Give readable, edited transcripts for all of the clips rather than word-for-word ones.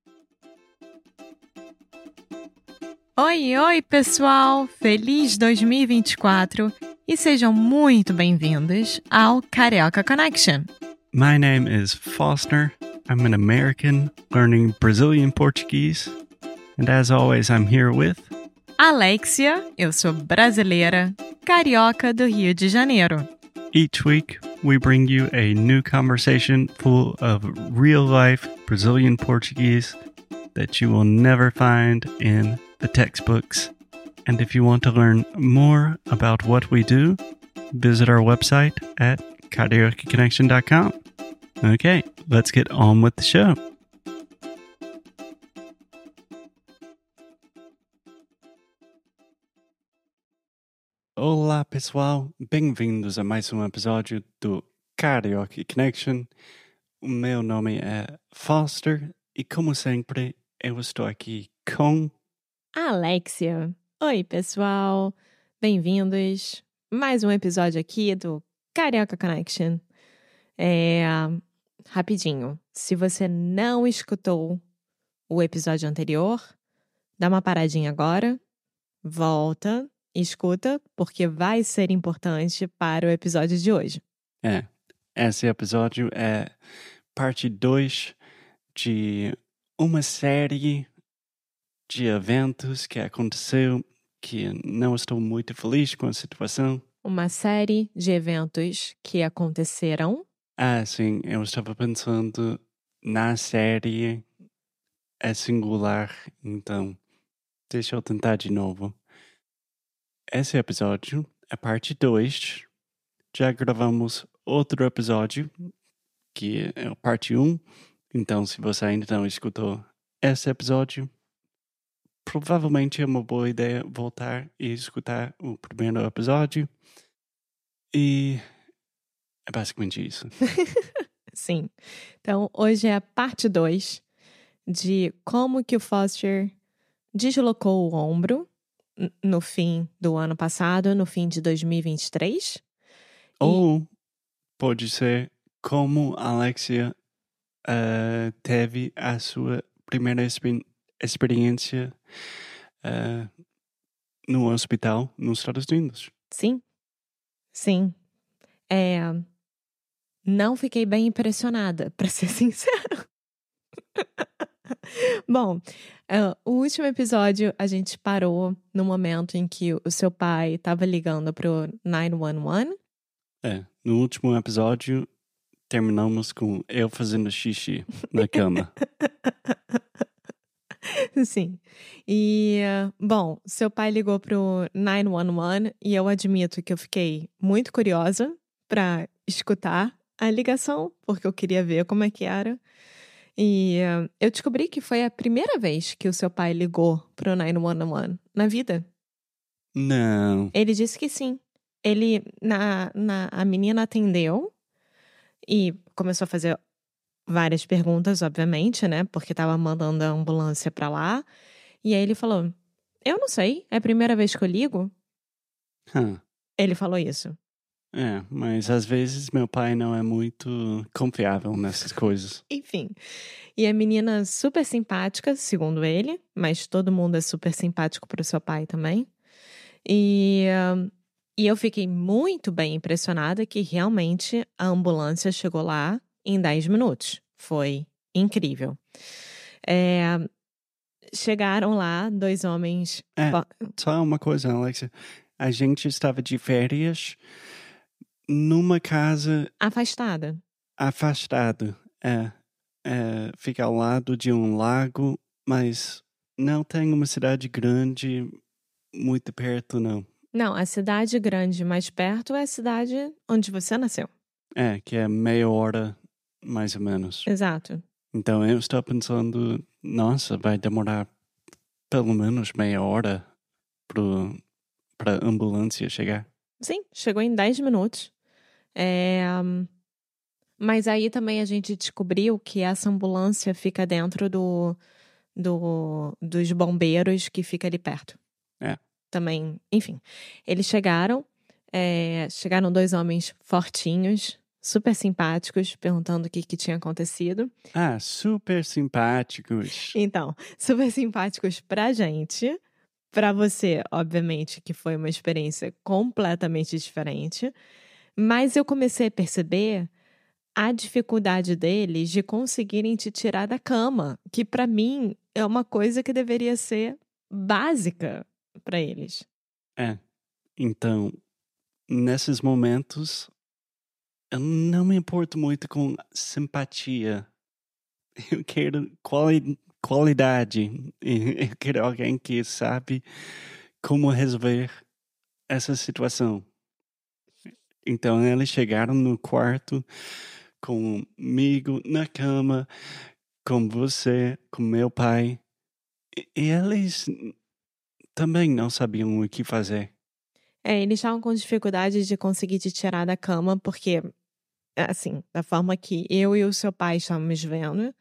Oi, pessoal! Feliz 2024 e sejam muito bem-vindos ao Carioca Connection. My name is Foster. I'm an American learning Brazilian Portuguese. And as always, I'm here with... Alexia, eu sou brasileira, carioca do Rio de Janeiro. Each week, we bring you a new conversation full of real-life Brazilian Portuguese that you will never find in the textbooks. And if you want to learn more about what we do, visit our website at cariocaconnection.com. Okay, let's get on with the show. Olá, pessoal. Bem-vindos a mais um episódio do Carioca Connection. O meu nome é Foster e, como sempre, eu estou aqui com... Alexia. Oi, pessoal. Bem-vindos. Mais um episódio aqui do Carioca Connection. Rapidinho. Se você não escutou o episódio anterior, dá uma paradinha agora, volta, escuta, porque vai ser importante para o episódio de hoje. Esse episódio é parte 2 de uma série de eventos que aconteceu, que não estou muito feliz com a situação. Uma série de eventos que aconteceram. Sim, eu estava pensando na série é singular, então deixa eu tentar de novo. Esse episódio é parte 2. Já gravamos outro episódio, que é a parte 1. Então, se você ainda não escutou esse episódio, provavelmente é uma boa ideia voltar e escutar o primeiro episódio. E é basicamente isso. Sim. Então, hoje é a parte 2 de como que o Foster deslocou o ombro no fim do ano passado, no fim de 2023. Ou pode ser como a Alexia teve a sua primeira experiência no hospital nos Estados Unidos. Sim. Não fiquei bem impressionada, para ser sincera. Bom, o último episódio a gente parou no momento em que o seu pai estava ligando pro 911. No último episódio terminamos com eu fazendo xixi na cama. Sim. E, bom, seu pai ligou pro 911 e eu admito que eu fiquei muito curiosa para escutar a ligação, porque eu queria ver como é que era. E eu descobri que foi a primeira vez que o seu pai ligou pro 911 na vida. Não. Ele disse que sim. A menina atendeu e começou a fazer várias perguntas, obviamente, né? Porque tava mandando a ambulância pra lá. E aí ele falou, eu não sei, é a primeira vez que eu ligo. Ele falou isso. Mas às vezes meu pai não é muito confiável nessas coisas. Enfim. E a menina super simpática, segundo ele, mas todo mundo é super simpático pro seu pai também. E eu fiquei muito bem impressionada que realmente a ambulância chegou lá em 10 minutos. Foi incrível. Chegaram lá 2 homens... Só uma coisa, Alexia. A gente estava de férias numa casa... Afastada. Fica ao lado de um lago, mas não tem uma cidade grande muito perto, não. Não, a cidade grande mais perto é a cidade onde você nasceu. Que é meia hora, mais ou menos. Exato. Então eu estou pensando, nossa, vai demorar pelo menos meia hora para a ambulância chegar. Sim, chegou em 10 minutos. Mas aí também a gente descobriu que essa ambulância fica dentro dos bombeiros que fica ali perto. Também, enfim. Eles chegaram 2 homens fortinhos, super simpáticos, perguntando o que tinha acontecido. Ah, super simpáticos. Então, super simpáticos pra gente. Pra você, obviamente, que foi uma experiência completamente diferente. Mas eu comecei a perceber a dificuldade deles de conseguirem te tirar da cama, que pra mim é uma coisa que deveria ser básica pra eles. É, então, nesses momentos, eu não me importo muito com simpatia. Eu quero qualidade. Eu quero alguém que sabe como resolver essa situação. Então, eles chegaram no quarto comigo na cama, com você, com meu pai. E eles também não sabiam o que fazer. Eles estavam com dificuldade de conseguir te tirar da cama, porque, assim, da forma que eu e o seu pai estávamos vendo,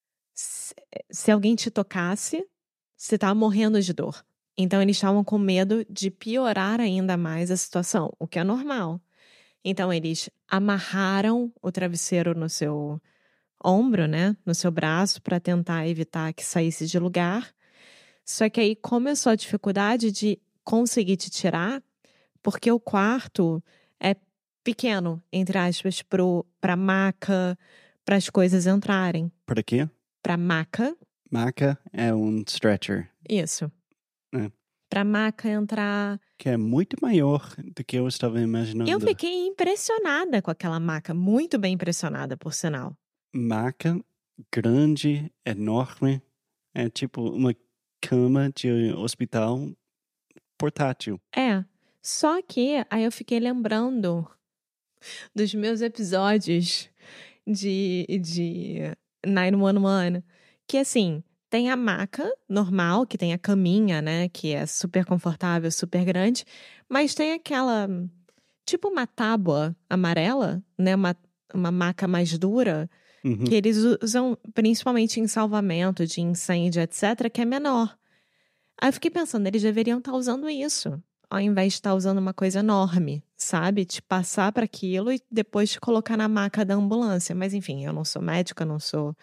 se alguém te tocasse, você estava morrendo de dor. Então, eles estavam com medo de piorar ainda mais a situação, o que é normal. Então, eles amarraram o travesseiro no seu ombro, né? No seu braço, para tentar evitar que saísse de lugar. Só que aí começou a dificuldade de conseguir te tirar, porque o quarto é pequeno, entre aspas, pra maca, para as coisas entrarem. Para quê? Pra maca, Maca é um stretcher, isso. É. Pra maca entrar. que é muito maior do que eu estava imaginando. Eu fiquei impressionada com aquela maca, muito bem impressionada, por sinal. Maca grande, enorme. É tipo uma cama de hospital portátil. É. Só que aí eu fiquei lembrando dos meus episódios de 911, que assim, tem a maca normal, que tem a caminha, né, que é super confortável, super grande, mas tem aquela, tipo uma tábua amarela, né, uma maca mais dura, Uhum. que eles usam principalmente em salvamento de incêndio, etc., que é menor. Aí eu fiquei pensando, eles deveriam estar usando isso, ao invés de estar usando uma coisa enorme, sabe? Te passar para aquilo e depois te colocar na maca da ambulância. Mas enfim, eu não sou médica, não sou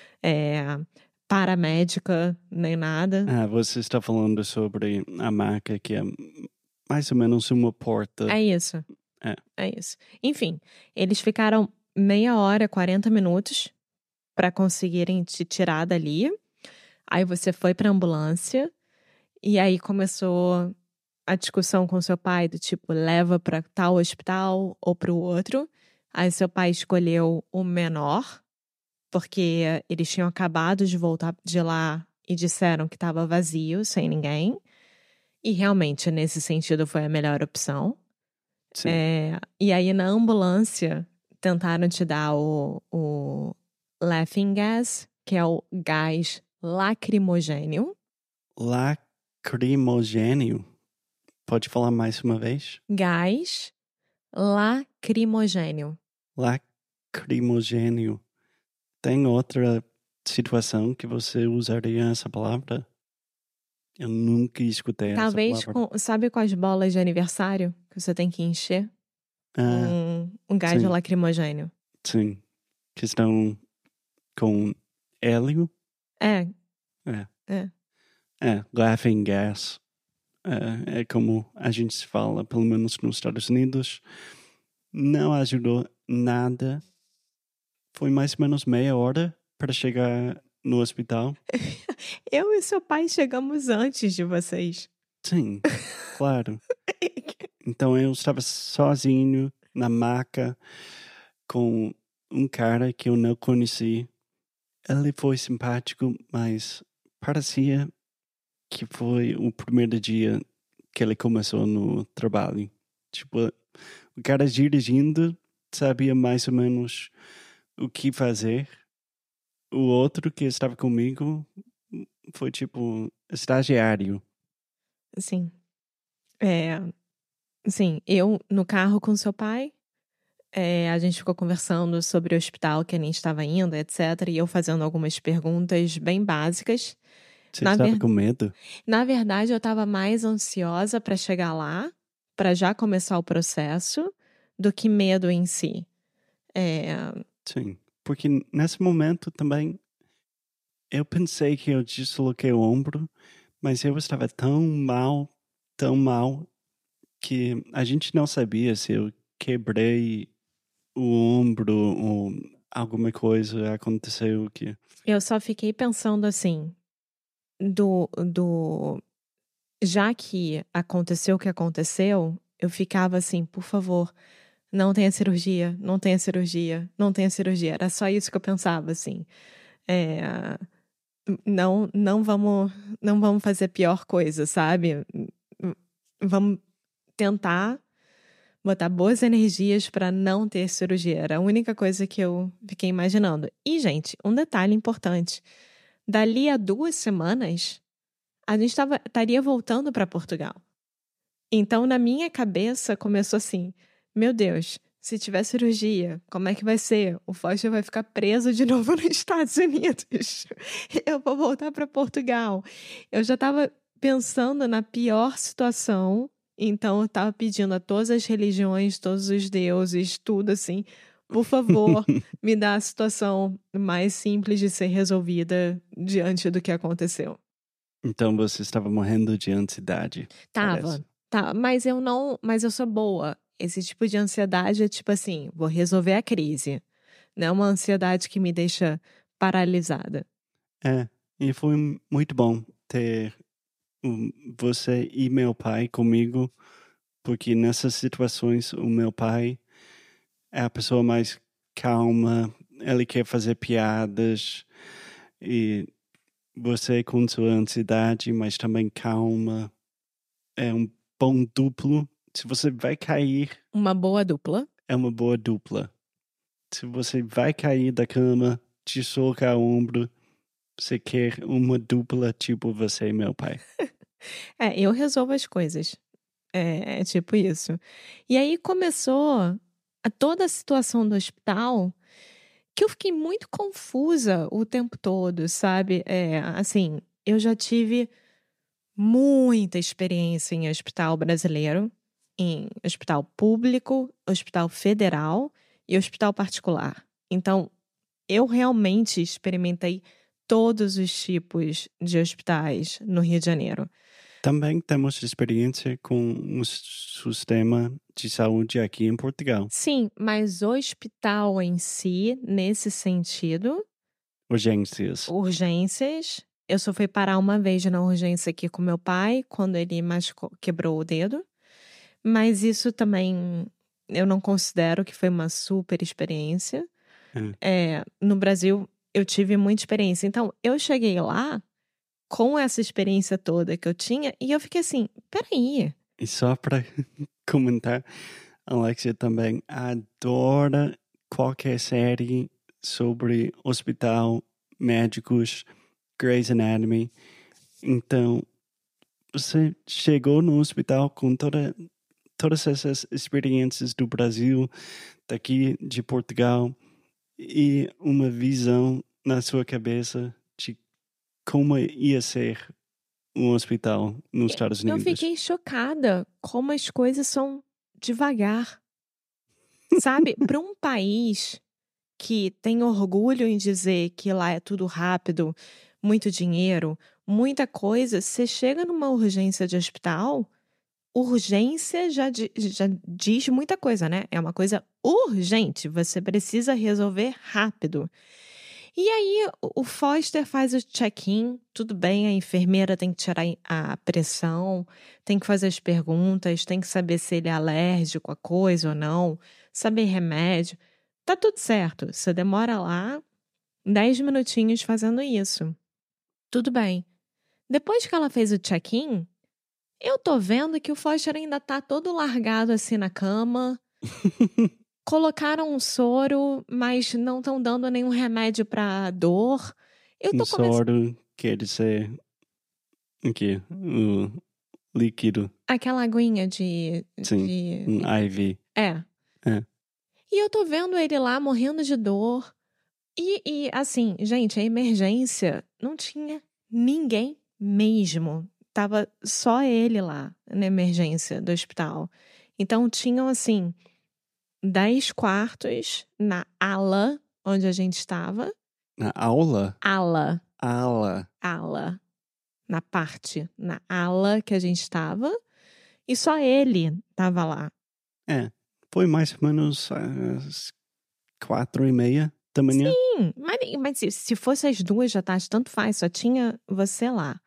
paramédica, nem nada. Ah, você está falando sobre a maca que é mais ou menos uma porta. É isso. É. É isso. Enfim, eles ficaram meia hora, 40 minutos para conseguirem te tirar dali. Aí você foi para ambulância e aí começou a discussão com seu pai do tipo, leva para tal hospital ou para o outro. Aí seu pai escolheu o menor, porque eles tinham acabado de voltar de lá e disseram que estava vazio, sem ninguém. E realmente, nesse sentido, foi a melhor opção. Sim. E aí, na ambulância, tentaram te dar o laughing gas, que é o gás lacrimogênio. Lacrimogênio? Pode falar mais uma vez? Gás lacrimogênio. Lacrimogênio. Tem outra situação que você usaria essa palavra? Eu nunca escutei Talvez essa palavra. sabe com as bolas de aniversário que você tem que encher? Um gás sim. lacrimogênio. Sim. Que estão com hélio? É. Laughing gas. É como a gente se fala, pelo menos nos Estados Unidos. Não ajudou nada. Foi mais ou menos meia hora para chegar no hospital. Eu e seu pai chegamos antes de vocês. Sim, claro. Então eu estava sozinho na maca com um cara que eu não conheci. Ele foi simpático, mas parecia que foi o primeiro dia que ele começou no trabalho. Tipo, o cara dirigindo sabia mais ou menos o que fazer. O outro que estava comigo foi tipo estagiário. Sim. Sim, eu no carro com seu pai, a gente ficou conversando sobre o hospital que a gente estava indo, etc. E eu fazendo algumas perguntas bem básicas. Você estava com medo? Na verdade, eu estava mais ansiosa para chegar lá, para já começar o processo, do que medo em si. Sim, porque nesse momento também eu pensei que eu desloquei o ombro, mas eu estava tão mal, que a gente não sabia se eu quebrei o ombro ou alguma coisa aconteceu que... Eu só fiquei pensando assim, já que aconteceu o que aconteceu, eu ficava assim, por favor, não tenha cirurgia, não tenha cirurgia, não tenha cirurgia. Era só isso que eu pensava, assim. É, não vamos fazer pior coisa, sabe? Vamos tentar botar boas energias para não ter cirurgia. Era a única coisa que eu fiquei imaginando. E, gente, um detalhe importante. Dali a 2 semanas, a gente estaria voltando para Portugal. Então, na minha cabeça, começou assim: meu Deus, se tiver cirurgia, como é que vai ser? O Foster vai ficar preso de novo nos Estados Unidos. Eu vou voltar para Portugal. Eu já estava pensando na pior situação, então eu estava pedindo a todas as religiões, todos os deuses, tudo assim. Por favor, me dá a situação mais simples de ser resolvida diante do que aconteceu. Então você estava morrendo de ansiedade, parece. Tá, mas eu sou boa. Esse tipo de ansiedade é tipo assim, vou resolver a crise. Não é uma ansiedade que me deixa paralisada. É, e foi muito bom ter você e meu pai comigo, porque nessas situações o meu pai é a pessoa mais calma, ele quer fazer piadas, e você com sua ansiedade, mas também calma, é um bom duplo. Se você vai cair, Uma boa dupla. é uma boa dupla. Se você vai cair da cama, deslocar o ombro, você quer uma dupla tipo você e meu pai. Eu resolvo as coisas. É tipo isso. E aí começou toda a situação do hospital que eu fiquei muito confusa o tempo todo, sabe? Assim, eu já tive muita experiência em hospital brasileiro, em hospital público, hospital federal e hospital particular. Então, eu realmente experimentei todos os tipos de hospitais no Rio de Janeiro. Também temos experiência com o sistema de saúde aqui em Portugal. Sim, mas o hospital em si, nesse sentido, Urgências. urgências. Eu só fui parar uma vez na urgência aqui com meu pai, quando ele quebrou o dedo. Mas isso também eu não considero que foi uma super experiência. No Brasil, eu tive muita experiência. Então, eu cheguei lá com essa experiência toda que eu tinha e eu fiquei assim: peraí. E só para comentar, a Alexia também adora qualquer série sobre hospital, médicos, Grey's Anatomy. Então, você chegou no hospital com todas essas experiências do Brasil, daqui de Portugal, e uma visão na sua cabeça de como ia ser um hospital nos Estados Eu Unidos. fiquei chocada como as coisas são devagar. Sabe, para um país que tem orgulho em dizer que lá é tudo rápido, muito dinheiro, muita coisa, você chega numa urgência de hospital, urgência já diz muita coisa, né? É uma coisa urgente, você precisa resolver rápido. E aí o Foster faz o check-in, tudo bem, a enfermeira tem que tirar a pressão, tem que fazer as perguntas, tem que saber se ele é alérgico a coisa ou não, saber remédio. Tá tudo certo, você demora lá 10 minutinhos fazendo isso. Tudo bem. Depois que ela fez o check-in, eu tô vendo que o Foster ainda tá todo largado assim na cama. Colocaram um soro, mas não estão dando nenhum remédio pra dor. Eu tô Soro quer dizer o quê? O líquido. Aquela aguinha Sim, um IV. É. E eu tô vendo ele lá morrendo de dor. E assim, gente, a emergência não tinha ninguém mesmo. Tava só ele lá na emergência do hospital. Então tinham assim 10 quartos na ala onde a gente estava. Na aula? Ala. Ala. Na ala que a gente estava. E só ele tava lá. Foi mais ou menos às 4:30 da manhã. Sim, mas se fosse às 2 da tarde, tanto faz, só tinha você lá.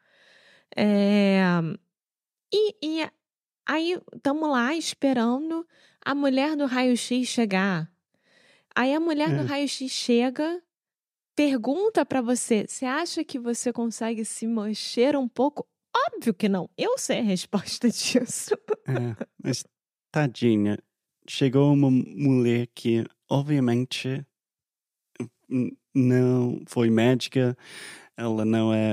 E aí, estamos lá esperando a mulher do raio-x chegar. Aí a mulher do raio-x chega, pergunta pra você, você acha que você consegue se mexer um pouco? Óbvio que não, eu sei a resposta disso. Mas tadinha, chegou uma mulher que obviamente não foi médica, ela não é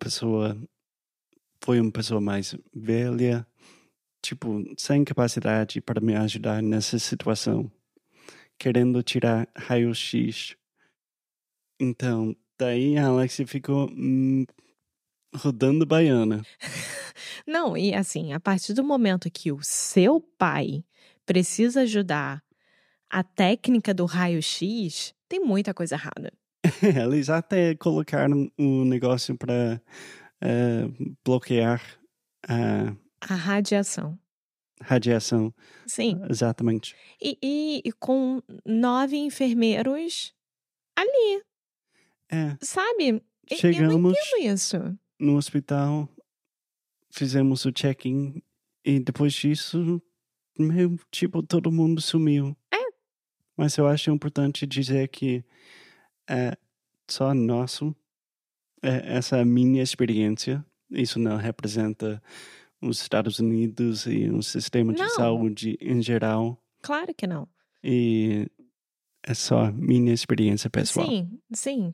foi uma pessoa mais velha, tipo, sem capacidade para me ajudar nessa situação, querendo tirar raio-x. Então, daí a Alexia ficou rodando baiana. Não, e assim, a partir do momento que o seu pai precisa ajudar a técnica do raio-x, tem muita coisa errada. Eles até colocaram um negócio para bloquear a radiação. Radiação. Sim. Exatamente. E com 9 enfermeiros ali. Sabe? Chegamos eu não entendo isso. No hospital, fizemos o check-in e depois disso, todo mundo sumiu. Mas eu acho importante dizer que é só nosso, essa é a minha experiência. Isso não representa os Estados Unidos e o sistema de saúde em geral. Claro que não. E é só minha experiência pessoal. Sim.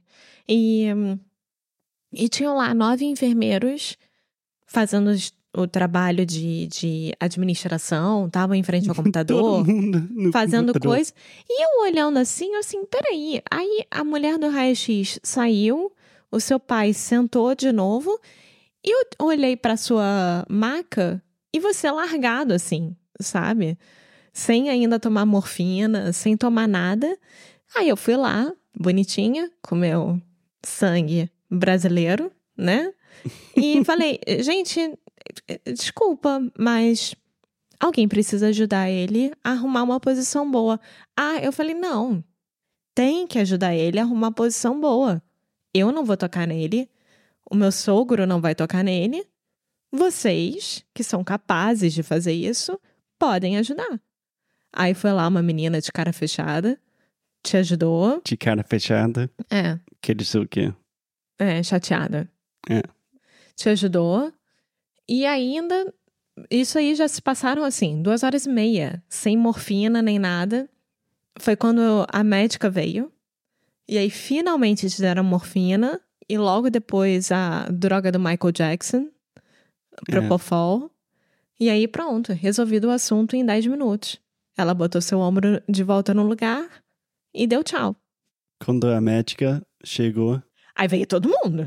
E tinham lá 9 enfermeiros fazendo o trabalho de administração, estavam em frente ao computador, Todo mundo no fazendo computador. coisa. E eu olhando assim, peraí. Aí a mulher do raio-x saiu, o seu pai sentou de novo, e eu olhei pra sua maca e você largado assim, sabe? Sem ainda tomar morfina, sem tomar nada. Aí eu fui lá, bonitinha, com meu sangue brasileiro, né? E falei, gente, desculpa, mas alguém precisa ajudar ele a arrumar uma posição boa. Eu falei, não, tem que ajudar ele a arrumar uma posição boa. Eu não vou tocar nele, o meu sogro não vai tocar nele. Vocês, que são capazes de fazer isso, podem ajudar. Aí foi lá uma menina de cara fechada, te ajudou. De cara fechada? Quer dizer o quê? Chateada. Te ajudou. E ainda, isso aí já se passaram 2h30, sem morfina nem nada. Foi quando a médica veio. E aí finalmente te deram morfina. E logo depois a droga do Michael Jackson, Propofol. E aí pronto, resolvido o assunto em 10 minutos. Ela botou seu ombro de volta no lugar e deu tchau. Quando a médica chegou... Aí veio todo mundo.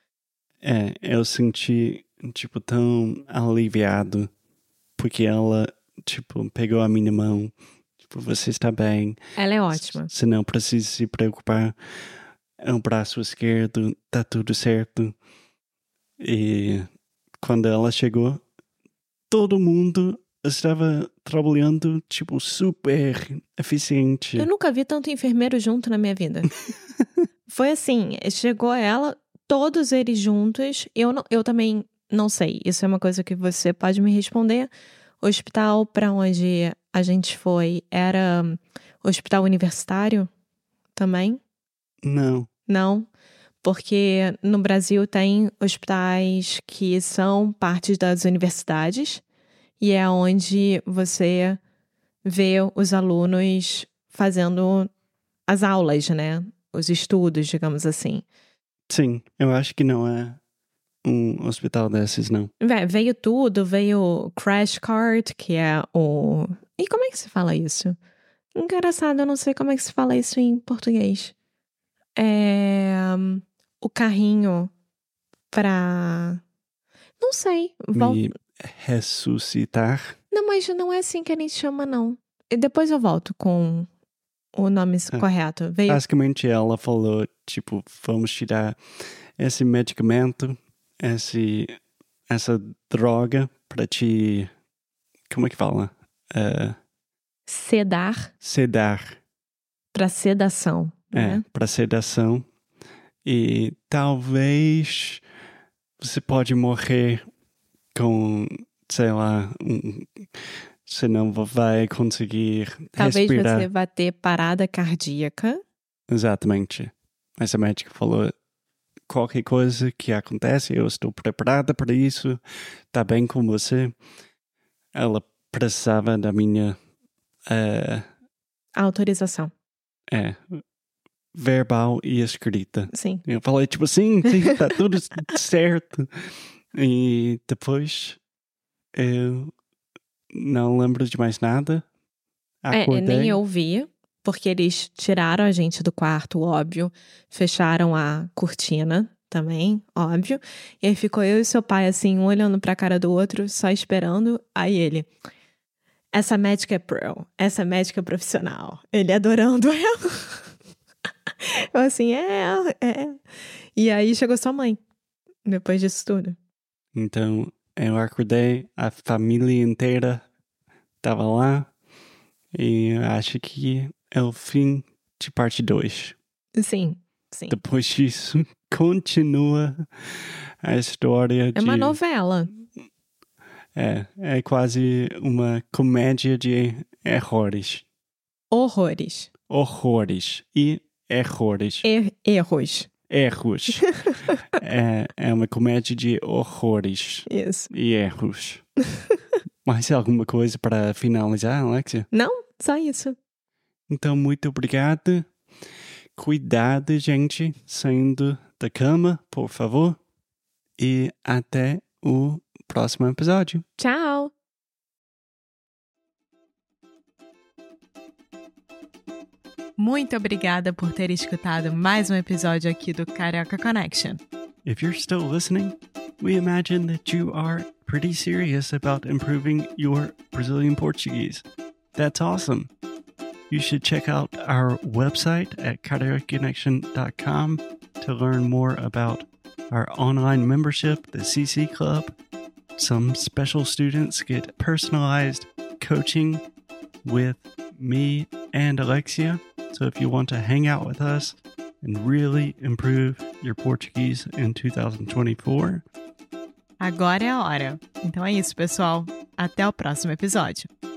Eu senti, tão aliviado. Porque ela, pegou a minha mão. Você está bem. Ela é ótima. Você não precisa se preocupar. É o braço esquerdo, tá tudo certo. E quando ela chegou, todo mundo estava trabalhando, super eficiente. Eu nunca vi tanto enfermeiro junto na minha vida. Foi assim, chegou ela, todos eles juntos. Eu também não sei, isso é uma coisa que você pode me responder. O hospital para onde a gente foi era hospital universitário também? Não, porque no Brasil tem hospitais que são partes das universidades e é onde você vê os alunos fazendo as aulas, né? Os estudos, digamos assim. Sim, eu acho que não é um hospital desses, não. Veio tudo, veio Crash Cart, que é o... E como é que se fala isso? Engraçado, eu não sei como é que se fala isso em português. O carrinho pra... Não sei. Me ressuscitar? Não, mas não é assim que a gente chama, não. E depois eu volto com o nome correto. Veio... Basicamente, ela falou, tipo, vamos tirar esse medicamento, essa droga pra te... Como é que fala? Sedar. Sedar. Pra sedação, né? Pra sedação. E talvez você pode morrer com, sei lá, você não vai conseguir talvez respirar. Você vai ter parada cardíaca. Exatamente. Mas a médica falou, qualquer coisa que acontece, eu estou preparada para isso, tá bem com você. Ela precisava da minha... autorização. Verbal e escrita. Sim. Eu falei, tipo, sim, tá tudo certo. E depois, eu não lembro de mais nada. Acordei. Nem eu vi, porque eles tiraram a gente do quarto, óbvio. Fecharam a cortina também, óbvio. E aí ficou eu e seu pai, assim, um olhando pra cara do outro, só esperando. Aí ele... Essa médica é pro, essa médica é profissional. Ele adorando ela. Eu assim, E aí chegou sua mãe, depois disso tudo. Então, eu acordei, a família inteira tava lá. E eu acho que é o fim de parte 2. Sim. Depois disso, continua a história de... É uma novela. É quase uma comédia de erros. Horrores. Horrores e erros. Erros. Erros. É uma comédia de horrores. Isso. E erros. Mais alguma coisa para finalizar, Alexia? Não, só isso. Então, muito obrigado. Cuidado, gente, saindo da cama, por favor. E até o próximo episódio. Tchau! Muito obrigada por ter escutado mais um episódio aqui do Carioca Connection. If you're still listening, we imagine that you are pretty serious about improving your Brazilian Portuguese. That's awesome. You should check out our website at cariocaconnection.com to learn more about our online membership, the CC Club. Some special students get personalized coaching with me and Alexia. So if you want to hang out with us and really improve your Portuguese in 2024. Agora é a hora. Então é isso, pessoal. Até o próximo episódio.